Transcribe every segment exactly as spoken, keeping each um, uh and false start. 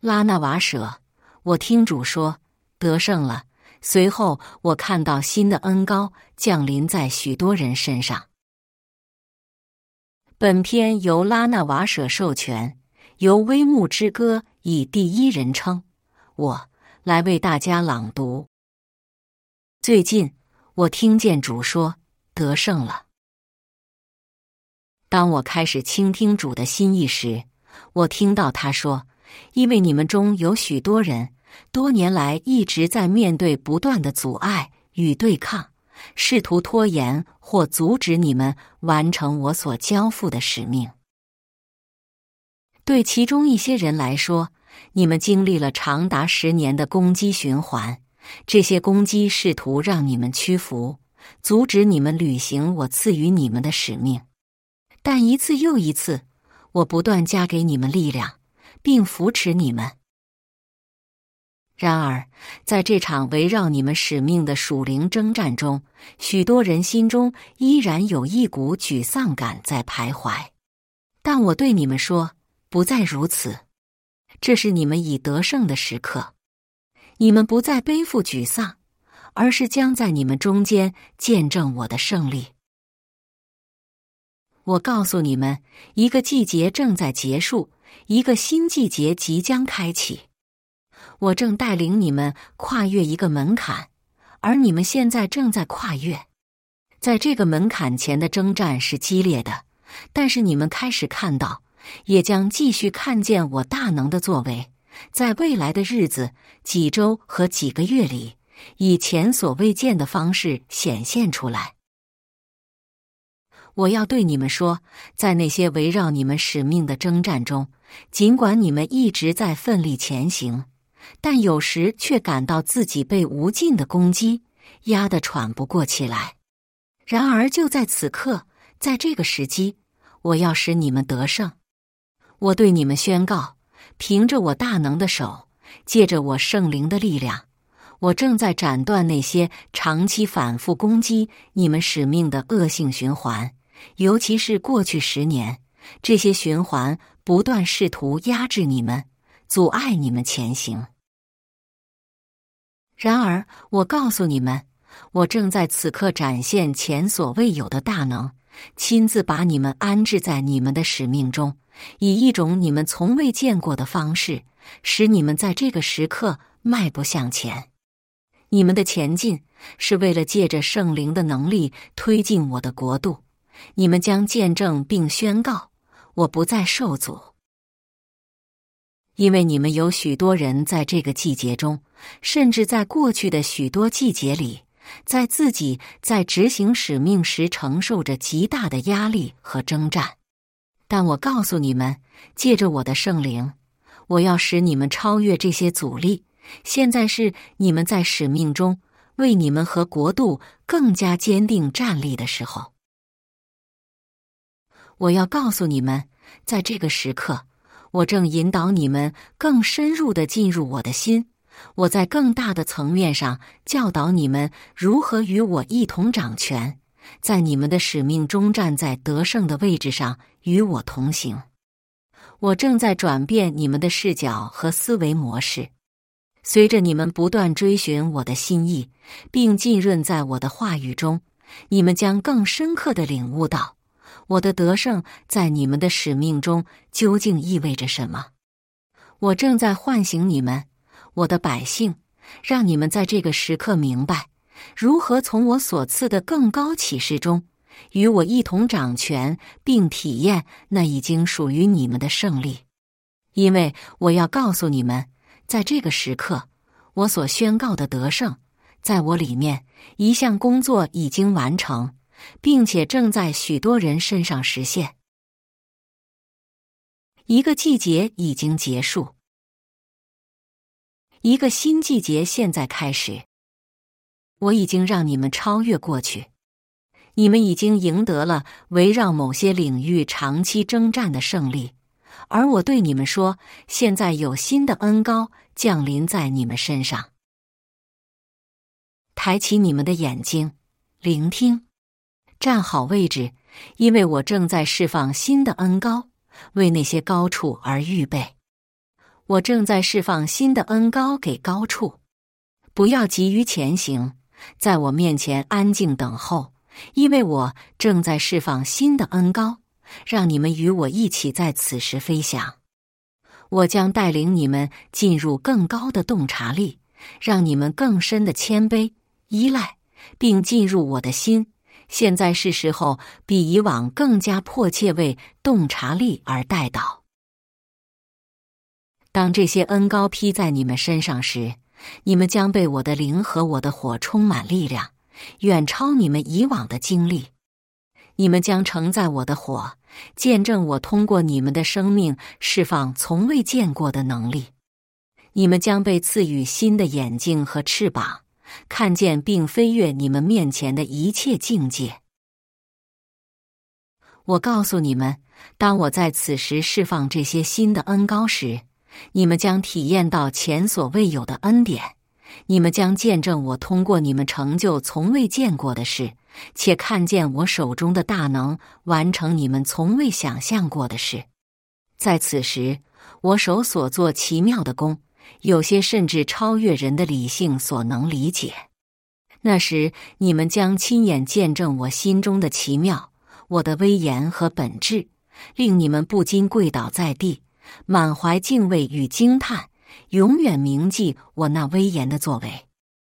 拉那瓦舍，我听主说，得胜了。随后我看到新的恩膏降临在许多人身上。本篇由拉那瓦舍授权，由微木之歌以第一人称我来为大家朗读。最近我听见主说，得胜了。当我开始倾听主的心意时，我听到他说，因为你们中有许多人多年来一直在面对不断的阻碍与对抗，试图拖延或阻止你们完成我所交付的使命。对其中一些人来说，你们经历了长达十年的攻击循环，这些攻击试图让你们屈服，阻止你们履行我赐予你们的使命。但一次又一次，我不断加给你们力量，并扶持你们。然而，在这场围绕你们使命的属灵征战中，许多人心中依然有一股沮丧感在徘徊。但我对你们说，不再如此。这是你们已得胜的时刻。你们不再背负沮丧，而是将在你们中间见证我的胜利。我告诉你们，一个季节正在结束，一个新季节即将开启。我正带领你们跨越一个门槛，而你们现在正在跨越。在这个门槛前的征战是激烈的，但是你们开始看到，也将继续看见我大能的作为，在未来的日子、几周和几个月里，以前所未见的方式显现出来。我要对你们说，在那些围绕你们使命的征战中，尽管你们一直在奋力前行，但有时却感到自己被无尽的攻击压得喘不过气来。然而就在此刻，在这个时机，我要使你们得胜。我对你们宣告，凭着我大能的手，借着我圣灵的力量，我正在斩断那些长期反复攻击你们使命的恶性循环，尤其是过去十年，这些循环不断试图压制你们，阻碍你们前行。然而，我告诉你们，我正在此刻展现前所未有的大能，亲自把你们安置在你们的使命中，以一种你们从未见过的方式，使你们在这个时刻迈步向前。你们的前进是为了借着圣灵的能力推进我的国度，你们将见证并宣告，我不再受阻。因为你们有许多人在这个季节中，甚至在过去的许多季节里，在自己在执行使命时承受着极大的压力和征战。但我告诉你们，借着我的圣灵，我要使你们超越这些阻力。现在是你们在使命中为你们和国度更加坚定站立的时候。我要告诉你们，在这个时刻，我正引导你们更深入地进入我的心，我在更大的层面上教导你们如何与我一同掌权，在你们的使命中站在得胜的位置上与我同行。我正在转变你们的视角和思维模式，随着你们不断追寻我的心意，并浸润在我的话语中，你们将更深刻地领悟到我的得胜在你们的使命中究竟意味着什么。我正在唤醒你们，我的百姓，让你们在这个时刻明白，如何从我所赐的更高启示中，与我一同掌权，并体验那已经属于你们的胜利。因为我要告诉你们，在这个时刻，我所宣告的得胜，在我里面，一项工作已经完成，并且正在许多人身上实现。一个季节已经结束，一个新季节现在开始。我已经让你们超越过去，你们已经赢得了围绕某些领域长期征战的胜利，而我对你们说，现在有新的恩膏降临在你们身上。抬起你们的眼睛，聆听，站好位置，因为我正在释放新的恩膏，为那些高处而预备。 我正在释放新的恩膏给高处。不要急于前行，在我面前安静等候，因为我正在释放新的恩膏，让你们与我一起在此时飞翔。我将带领你们进入更高的洞察力，让你们更深的谦卑、依赖，并进入我的心。现在是时候比以往更加迫切为洞察力而代祷。当这些恩膏披在你们身上时，你们将被我的灵和我的火充满力量，远超你们以往的经历。你们将承载我的火，见证我通过你们的生命释放从未见过的能力。你们将被赐予新的眼睛和翅膀，看见并飞越你们面前的一切境界。我告诉你们，当我在此时释放这些新的恩膏时，你们将体验到前所未有的恩典。你们将见证我通过你们成就从未见过的事，且看见我手中的大能完成你们从未想象过的事。在此时，我手所做奇妙的功，有些甚至超越人的理性所能理解。那时，你们将亲眼见证我心中的奇妙，我的威严和本质，令你们不禁跪倒在地，满怀敬畏与惊叹，永远铭记我那威严的作为。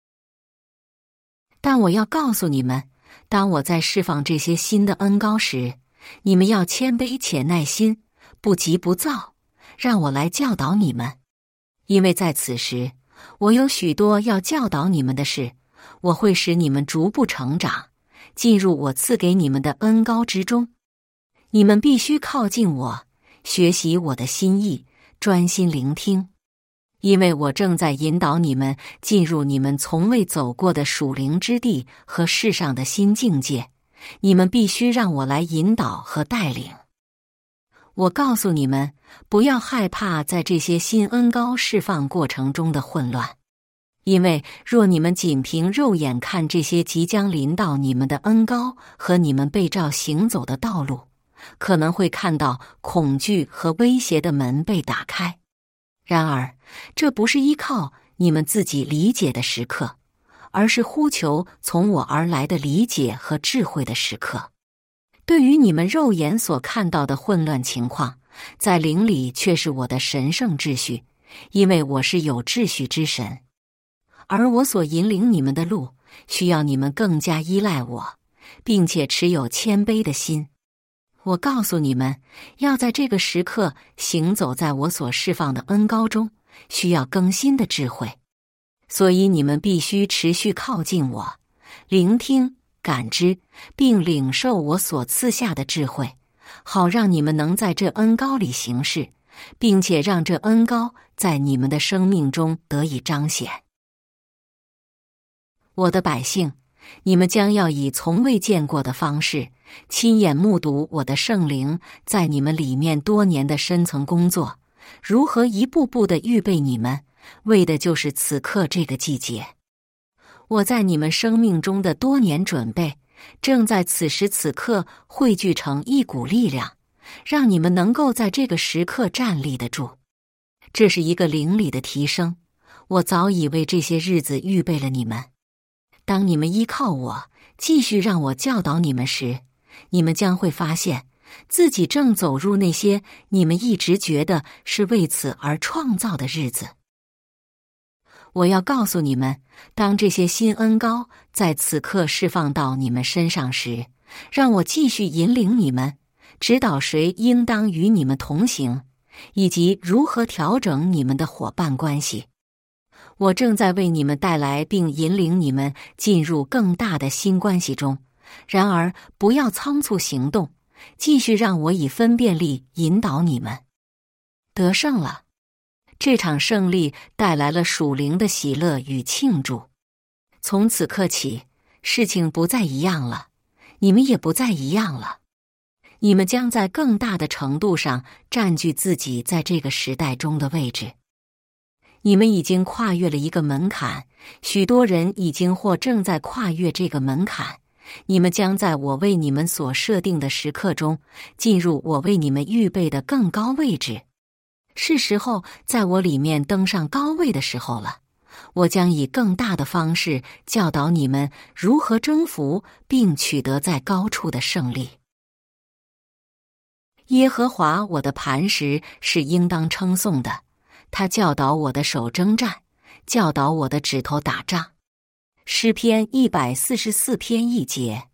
但我要告诉你们，当我在释放这些新的恩膏时，你们要谦卑且耐心，不急不躁，让我来教导你们。因为在此时，我有许多要教导你们的事，我会使你们逐步成长，进入我赐给你们的恩膏之中。你们必须靠近我，学习我的心意，专心聆听。因为我正在引导你们进入你们从未走过的属灵之地和世上的新境界，你们必须让我来引导和带领。我告诉你们，不要害怕在这些新恩膏释放过程中的混乱，因为若你们仅凭肉眼看这些即将临到你们的恩膏和你们被召行走的道路，可能会看到恐惧和威胁的门被打开。然而，这不是依靠你们自己理解的时刻，而是呼求从我而来的理解和智慧的时刻。对于你们肉眼所看到的混乱情况，在灵里却是我的神圣秩序，因为我是有秩序之神。而我所引领你们的路，需要你们更加依赖我，并且持有谦卑的心。我告诉你们，要在这个时刻行走在我所释放的恩膏中，需要更新的智慧。所以你们必须持续靠近我，聆听、感知，并领受我所赐下的智慧，好让你们能在这恩膏里行事，并且让这恩膏在你们的生命中得以彰显。我的百姓，你们将要以从未见过的方式，亲眼目睹我的圣灵在你们里面多年的深层工作，如何一步步地预备你们，为的就是此刻这个季节。我在你们生命中的多年准备，正在此时此刻汇聚成一股力量，让你们能够在这个时刻站立得住。这是一个灵里的提升，我早已为这些日子预备了你们。当你们依靠我，继续让我教导你们时，你们将会发现自己正走入那些你们一直觉得是为此而创造的日子。我要告诉你们，当这些新恩膏在此刻释放到你们身上时，让我继续引领你们，指导谁应当与你们同行，以及如何调整你们的伙伴关系。我正在为你们带来并引领你们进入更大的新关系中，然而不要仓促行动，继续让我以分辨力引导你们。得胜了，这场胜利带来了属灵的喜乐与庆祝。从此刻起，事情不再一样了，你们也不再一样了。你们将在更大的程度上占据自己在这个时代中的位置。你们已经跨越了一个门槛，许多人已经或正在跨越这个门槛。你们将在我为你们所设定的时刻中，进入我为你们预备的更高位置。 是时候在我里面登上高位的时候了。我将以更大的方式教导你们如何征服并取得在高处的胜利。耶和华我的磐石是应当称颂的，他教导我的手征战，教导我的指头打仗。诗篇一百四十四篇一节。